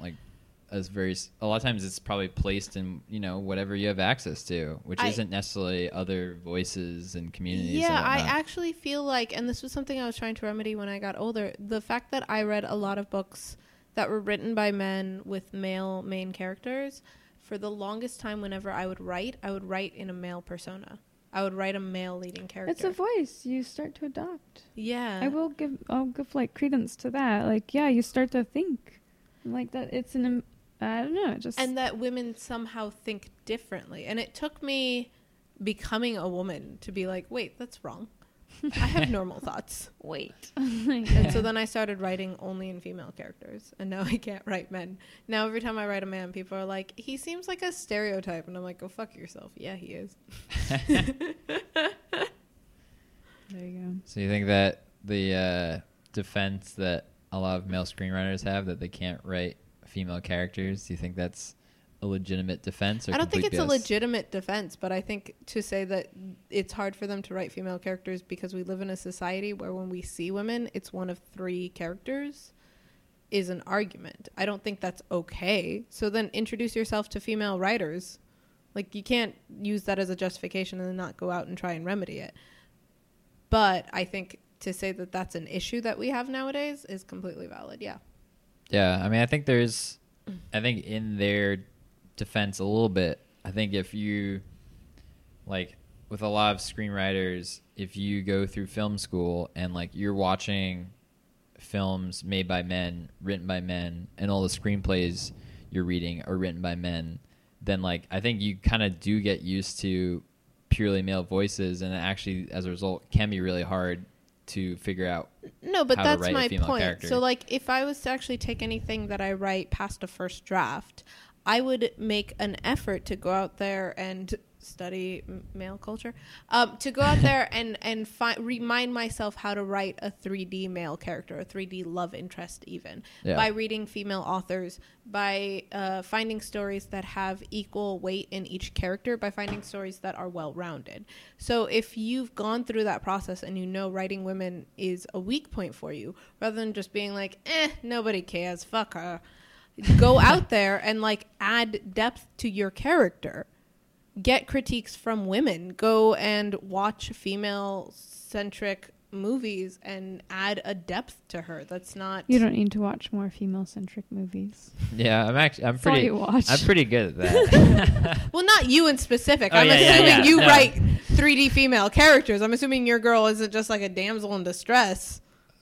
a lot of times it's probably placed in, whatever you have access to, which isn't necessarily other voices and communities. Yeah, and I whatnot. actually feel like, and this was something I was trying to remedy when I got older, the fact that I read a lot of books that were written by men with male main characters, for the longest time whenever I would write in a male persona. I would write a male leading character. It's a voice you start to adopt. Yeah. I'll give credence to that. You start to think that. It's I don't know, just And that women somehow think differently. And it took me becoming a woman to be like, wait, that's wrong. I have normal thoughts. wait. And so then I started writing only in female characters. And now I can't write men. Now every time I write a man, people are like, he seems like a stereotype. And I'm like, go fuck yourself. Yeah, he is. There you go. So you think that the defense that a lot of male screenwriters have, that they can't write female characters, do you think that's a legitimate defense? Or I don't think complete it's a BS? legitimate defense, but I think to say that it's hard for them to write female characters because we live in a society where when we see women, it's one of 3 characters is an argument. I don't think that's okay. So then introduce yourself to female writers. You can't use that as a justification and then not go out and try and remedy it. But I think to say that that's an issue that we have nowadays is completely valid. Yeah. Yeah, I think in their defense a little bit, I think if you, with a lot of screenwriters, if you go through film school and, you're watching films made by men, written by men, and all the screenplays you're reading are written by men, then, I think you kind of do get used to purely male voices, and it actually, as a result, can be really hard to figure out. No, but how to that's write a my female point. character. So, if I was to actually take anything that I write past a first draft, I would make an effort to go out there and study male culture, to go out there and remind myself how to write a 3D male character, a 3D love interest even, by reading female authors, by finding stories that have equal weight in each character, by finding stories that are well-rounded. So if you've gone through that process and writing women is a weak point for you, rather than just being like, nobody cares, fuck her, go out there and add depth to your character. Get critiques from women. Go and watch female-centric movies and add a depth to her. That's not... You don't need to watch more female-centric movies. Yeah, I'm That's all you watch. pretty good at that. Well, not you in specific. Oh, I'm yeah, assuming you no. write 3D female characters. I'm assuming your girl isn't just a damsel in distress.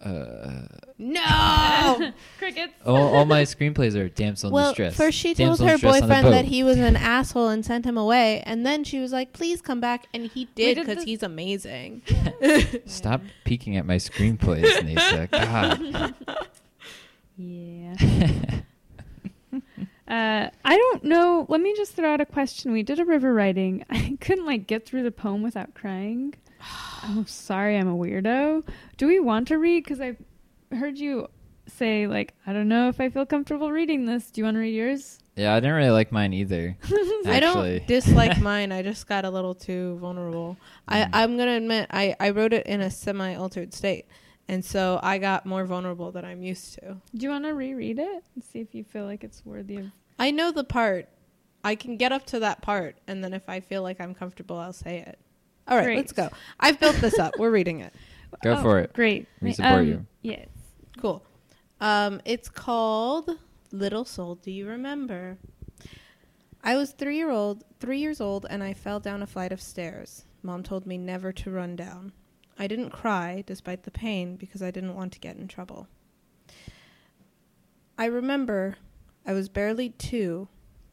No! Crickets. all my screenplays are damsel in distress. First she told Damsel in her distress on the boyfriend that boat. he was an asshole and sent him away, and then she was like, please come back, and he did did because this- he's amazing. Stop peeking at my screenplays, Nisa. God. Yeah. I don't know. Let me just throw out a question. We did a river writing. I couldn't get through the poem without crying. I'm sorry, I'm a weirdo. Do we want to read? Because I heard you say, like, I don't know if I feel comfortable reading this. Do you want to read yours? Yeah, I didn't really like mine either. I don't dislike mine. I just got a little too vulnerable. I'm going to admit, I wrote it in a semi-altered state. And so I got more vulnerable than I'm used to. Do you want to reread it and see if you feel like it's worthy of... I know the part. I can get up to that part. And then if I feel like I'm comfortable, I'll say it. All right, Great. let's go. I've built this up. We're reading it. Go for it. Great. We support you. Yes. Cool. It's called Little Soul, Do You Remember? I was 3 years old, and I fell down a flight of stairs. Mom told me never to run down. I didn't cry, despite the pain, because I didn't want to get in trouble. I remember I was barely 2.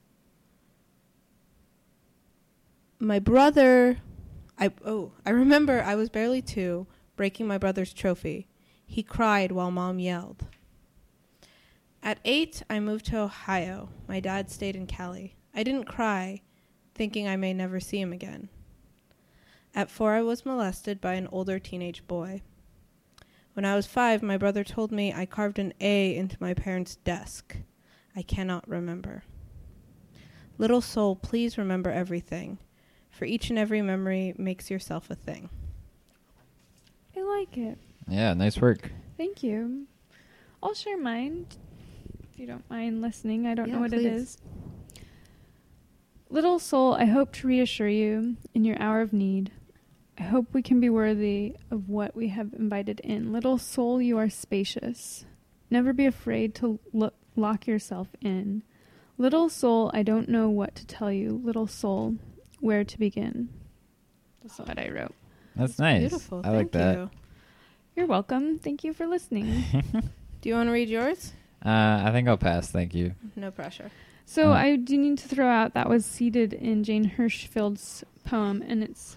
I remember I was barely 2, breaking my brother's trophy. He cried while Mom yelled. At 8, I moved to Ohio. My dad stayed in Cali. I didn't cry, thinking I may never see him again. At 4, I was molested by an older teenage boy. When I was 5, my brother told me I carved an A into my parents' desk. I cannot remember. Little soul, please remember everything. For each and every memory makes yourself a thing. I like it. Yeah, nice work. Thank you. I'll share mine, if you don't mind listening. I don't Yeah, know what please. it is. Little soul, I hope to reassure you in your hour of need. I hope we can be worthy of what we have invited in. Little soul, you are spacious. Never be afraid to lock yourself in. Little soul, I don't know what to tell you. Little soul, where to begin. That's what I wrote. That's nice. Beautiful. I like Thank that. you. You're welcome. Thank you for listening. Do you want to read yours? I think I'll pass. Thank you. No pressure. So Oh. I do need to throw out that was seated in Jane Hirschfield's poem, and it's...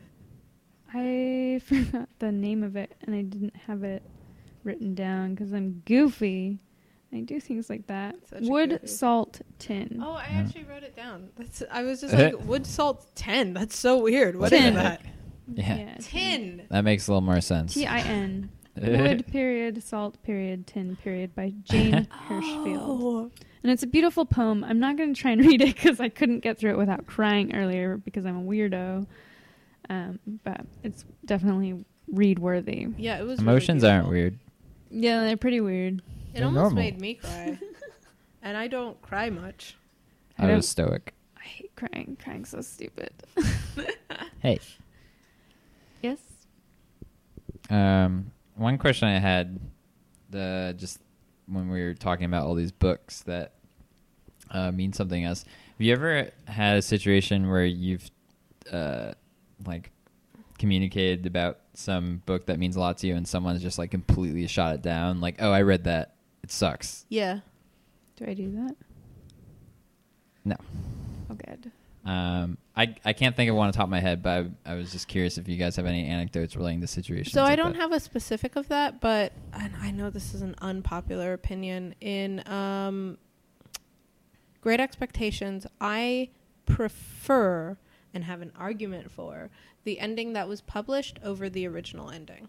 I forgot the name of it, and I didn't have it written down because I'm goofy. I do things like that. Such a Wood, goofy. salt, tin. Oh, I Yeah. actually wrote it down. I was just like, wood salt 10. That's so weird. What is Tin. that? Yeah. Tin. That makes a little more sense. Tin. Wood, period, salt, period, tin, period, by Jane Hirschfield. Oh. And it's a beautiful poem. I'm not going to try and read it because I couldn't get through it without crying earlier because I'm a weirdo. But it's definitely read worthy. Yeah, it was. Emotions really aren't beautiful. weird. Yeah, they're pretty weird. It They're almost normal. made me cry, and I don't cry much. I was stoic. I hate crying. Crying's so stupid. Hey. Yes? One question I had, just when we were talking about all these books that mean something else. Have you ever had a situation where you've like communicated about some book that means a lot to you, and someone's just like completely shot it down? Like, oh, I read that. It sucks. Yeah. Do I do that? No. Oh, good. I can't think of one on the top of my head, but I was just curious if you guys have any anecdotes relating to situations. So I like don't that. have a specific of that, but and I know this is an unpopular opinion. In Great Expectations, I prefer and have an argument for the ending that was published over the original ending.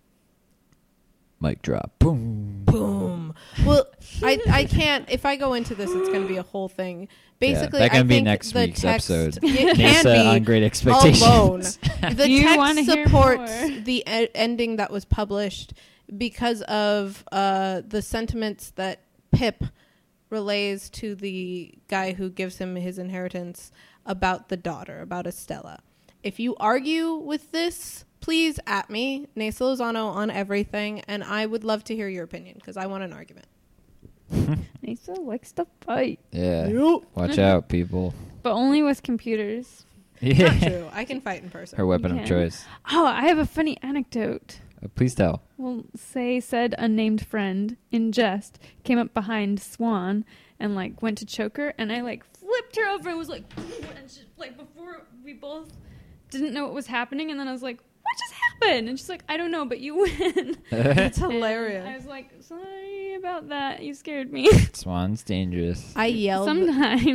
Mic drop. Boom. Boom. Well, I can't. If I go into this, it's going to be a whole thing. Basically, that can I be think next the week's text, episode. It can Nasa be on Great Expectations. alone. The Do you wanna text hear supports more? the ending that was published because of the sentiments that Pip relays to the guy who gives him his inheritance about the daughter, about Estella. If you argue with this, please at me, Nasa Lozano on everything, and I would love to hear your opinion because I want an argument. Nasa likes to fight. Yeah. Watch out, people. But only with computers. Not true. I can fight in person. Her weapon You of can. choice. Oh, I have a funny anecdote. Please tell. Well, said unnamed friend in jest came up behind Swan and like went to choke her, and I like flipped her over and was like, and she, like before we both didn't know what was happening, and then I was like, what just happened? And she's like, I don't know, but you win. That's And hilarious. I was like, sorry about that. You scared me. Swan's dangerous. I yelled. Sometimes.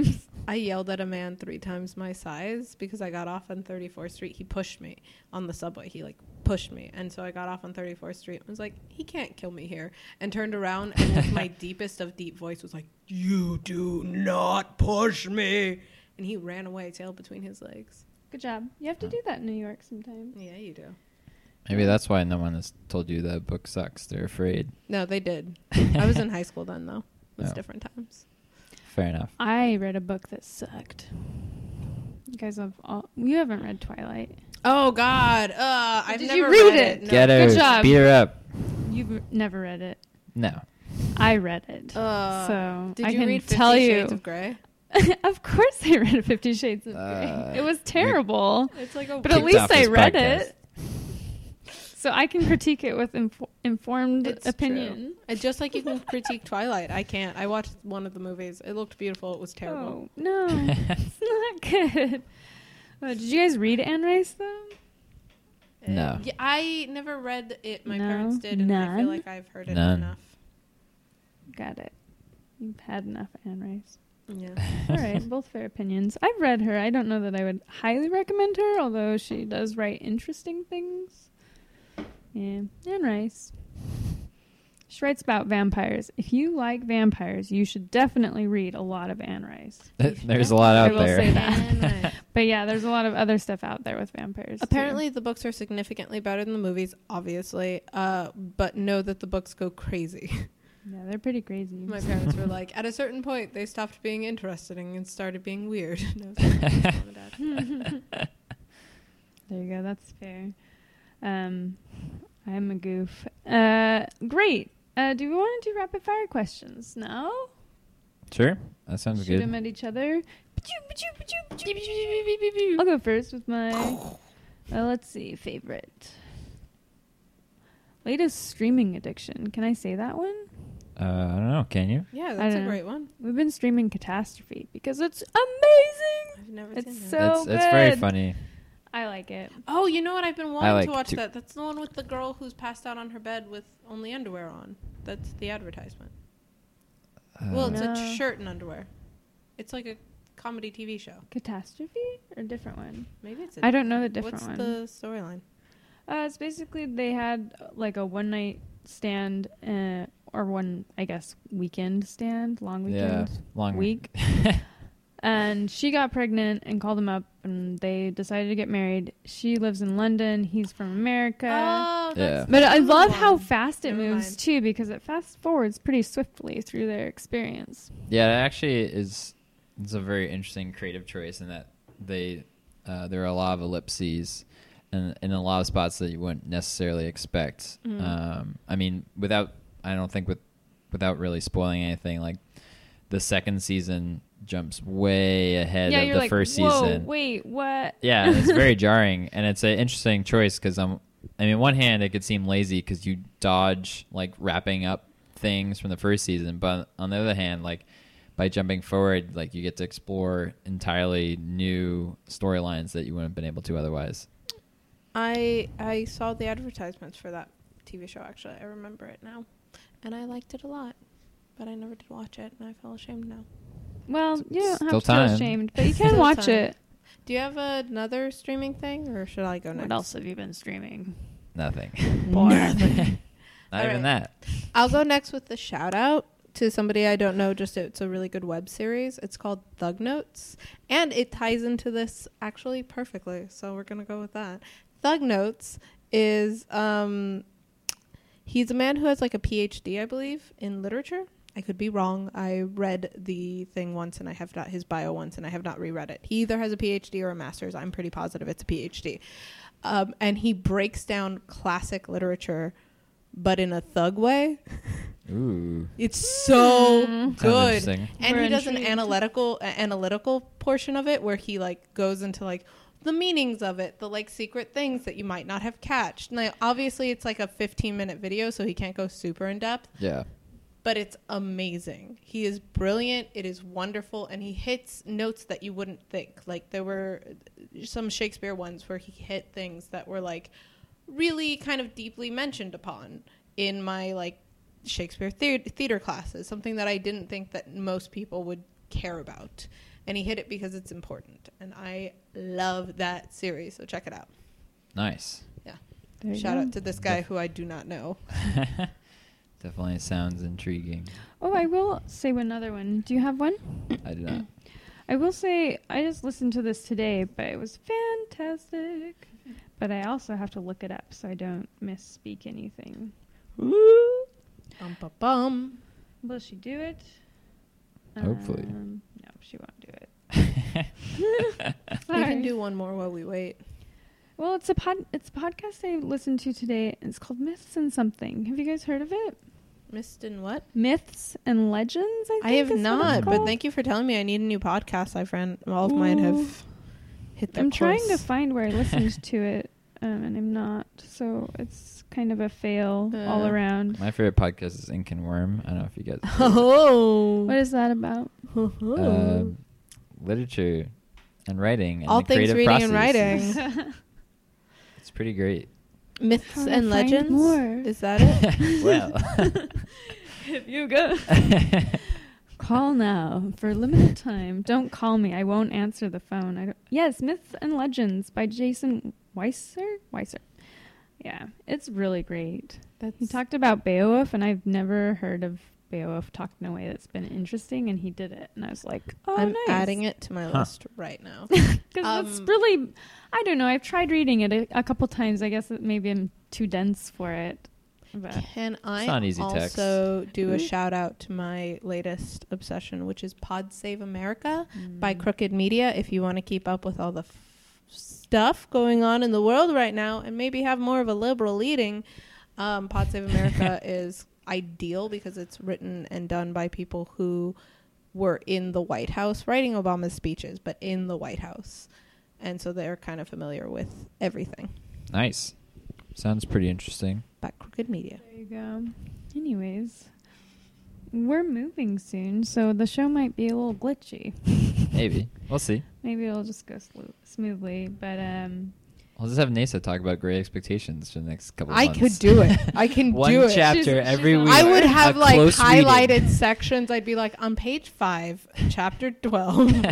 I yelled at a man 3 times my size because I got off on 34th Street. He pushed me on the subway. He like pushed me. And so I got off on 34th Street and was like, he can't kill me here. And turned around and with my deepest of deep voice was like, you do not push me. And he ran away, tail between his legs. Good job. You have to do that in New York sometime. Yeah, you do. Maybe that's why no one has told you that book sucks. They're afraid. No, they did. I was in high school then, though. It was Oh. different times. Fair enough. I read a book that sucked. You guys you haven't read Twilight. Oh, God. I've Did never you read read it? it. No. Get her. Good job. Beat her up. You've never read it. No. I read it. Uh, so Did I you can read 50 tell Shades you. of Grey? Of course I read 50 Shades of Grey. It was terrible. It's like a But at Kicked least off I this read podcast. it. So I can critique it with informed It's opinion. true. And just like you can critique Twilight, I can't. I watched one of the movies. It looked beautiful. It was terrible. Oh, no. It's not good. Did you guys read Anne Rice, though? No. Yeah, I never read it. My No? parents did, and I feel None? like I've heard it None. enough. Got it. You've had enough Anne Rice. Yeah. All right, both fair opinions. I've read her. I don't know that I would highly recommend her, although she does write interesting things. Yeah, Anne Rice. She writes about vampires. If you like vampires, you should definitely read a lot of Anne Rice. There's a lot I out will there. say that. Anne Rice. But yeah, there's a lot of other stuff out there with vampires. too. Apparently, the books are significantly better than the movies, obviously. But know that the books go crazy. Yeah, they're pretty crazy. My parents were like, at a certain point, they stopped being interesting and started being weird. And I was like, "Mom and Dad." There you go. That's fair. I'm a goof. Great. Do we want to do rapid fire questions? No? Sure. That sounds Shoot good. them at each other. I'll go first with my, let's see, favorite. Latest streaming addiction. Can I say that one? I don't know. Can you? Yeah, I that's a don't know. great one. We've been streaming Catastrophe because it's amazing. I've never It's seen so that. it's very good. funny. I like it. Oh, you know what? I've been wanting like to watch to- that. That's the one with the girl who's passed out on her bed with only underwear on. That's the advertisement. Well, it's No. a shirt and underwear. It's like a comedy TV show. Catastrophe or a different one? Maybe it's a I don't know the different What's one. the storyline? It's basically they had like a one night stand or one, I guess, weekend stand, long weekend. Yeah. Long week. And she got pregnant and called him up and they decided to get married. She lives in London. He's from America. Oh, Yeah. that's But I the love how one. fast it Never moves mind. too because it fast forwards pretty swiftly through their experience. Yeah, it actually is. It's a very interesting creative choice in that there are a lot of ellipses and in a lot of spots that you wouldn't necessarily expect. I mean, without really spoiling anything, like the second season jumps way ahead of you're the like, first whoa, season. wait, what? Yeah, and it's very jarring, and it's an interesting choice because I mean, on one hand, it could seem lazy because you dodge like wrapping up things from the first season, but on the other hand, like by jumping forward, like you get to explore entirely new storylines that you wouldn't have been able to otherwise. I saw the advertisements for that TV show, actually. I remember it now. And I liked it a lot. But I never did watch it, and I feel ashamed now. Well, you don't Still have to feel time. ashamed, but you can Still watch time. it. Do you have another streaming thing, or should I go next? What else have you been streaming? Nothing. Nothing. Not All even right. that. I'll go next with the shout out to somebody I don't know. Just it's a really good web series. It's called Thug Notes, and it ties into this actually perfectly. So we're gonna go with that. Thug Notes is he's a man who has like a PhD, I believe, in literature. I could be wrong. I read the thing once, and I have not his bio once, and I have not reread it. He either has a PhD or a master's. I'm pretty positive it's a PhD, and he breaks down classic literature, but in a thug way. Ooh. It's so Sounds good, interesting. and We're he does intrigued. an analytical portion of it where he like goes into like the meanings of it, the like secret things that you might not have catched. Now, obviously, it's like a 15-minute video, so he can't go super in depth. Yeah. But it's amazing. He is brilliant. It is wonderful, and he hits notes that you wouldn't think. Like there were some Shakespeare ones where he hit things that were like really kind of deeply mentioned upon in my like Shakespeare theater classes, something that I didn't think that most people would care about. and he hid it because it's important. And I love that series, so check it out. Nice. There you Shout go. out to this guy who I do not know. Definitely sounds intriguing. Oh, I will say another one. Do you have one? I do not. I will say I just listened to this today, but it was fantastic. But I also have to look it up so I don't misspeak anything. Bum. Will she do it? Hopefully. No, she won't do it. We Sorry. can do one more while we wait. Well, it's a podcast I listened to today. It's called Myths and Something. Have you guys heard of it? Missed in what? Myths and Legends, I think. I have is what it's not, but called. thank you for telling me I need a new podcast. I've ran all of mine Ooh. have hit their I'm trying to course. find where I listened to it, and I'm not. So it's kind of a fail all around. My favorite podcast is Ink and Worm. I don't know if you guys. Oh. What is that about? Literature and writing and All the things creative reading and process. writing. It's pretty great. Myths How to and find legends? more. Is that it? Well. If you go. Call now for limited time. Don't call me. I won't answer the phone. Yes, Myths and Legends by Jason Weiser. Yeah, it's really great. He talked about Beowulf, and I've never heard of Beowulf talked in a way that's been interesting, and he did it. And I was like, oh, I'm nice. adding it to my list right now. Because that's really, I don't know. I've tried reading it a couple times. I guess maybe I'm too dense for it. But Can I not easy text. also do a shout out to my latest obsession, which is Pod Save America by Crooked Media. If you want to keep up with all the stuff going on in the world right now and maybe have more of a liberal leading, Pod Save America is ideal because it's written and done by people who were in the White House writing Obama's speeches, but in the White House. And so they're kind of familiar with everything. Nice. Sounds pretty interesting. By Crooked Media. there you go. Anyways, we're moving soon, so the show might be a little glitchy. Maybe. We'll see. Maybe it'll just go smoothly, but We'll just have Nasa talk about Great Expectations for the next couple of I months. could do it. I can One do it. chapter She's every on week. I would A have A like close highlighted reading. sections. I'd be like, on page 5, chapter 12.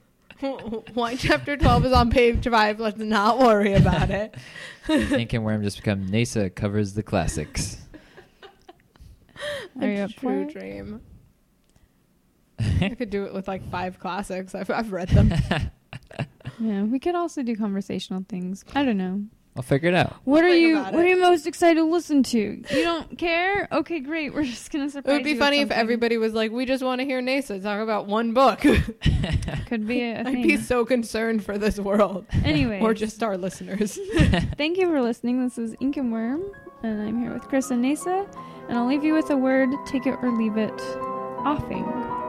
Why chapter 12 is on page 5? Let's not worry about it. Ink and Worm just become Nasa covers the classics. are you A up for true it? dream. I could do it with like 5 classics. I've read them. Yeah, we could also do conversational things. I don't know. I'll figure it out. What are think you about What it. are you most excited to listen to? You don't care? Okay, great. We're just gonna It surprise. would be you with funny if something. everybody was like, we just want to hear NASA talk about one book. could be a I'd thing. be so concerned for this world. Anyway, Or just our listeners. thank you for listening. This is Ink and Worm, and I'm here with Chris and Nasa, and I'll leave you with a word: take it or leave it. Offing.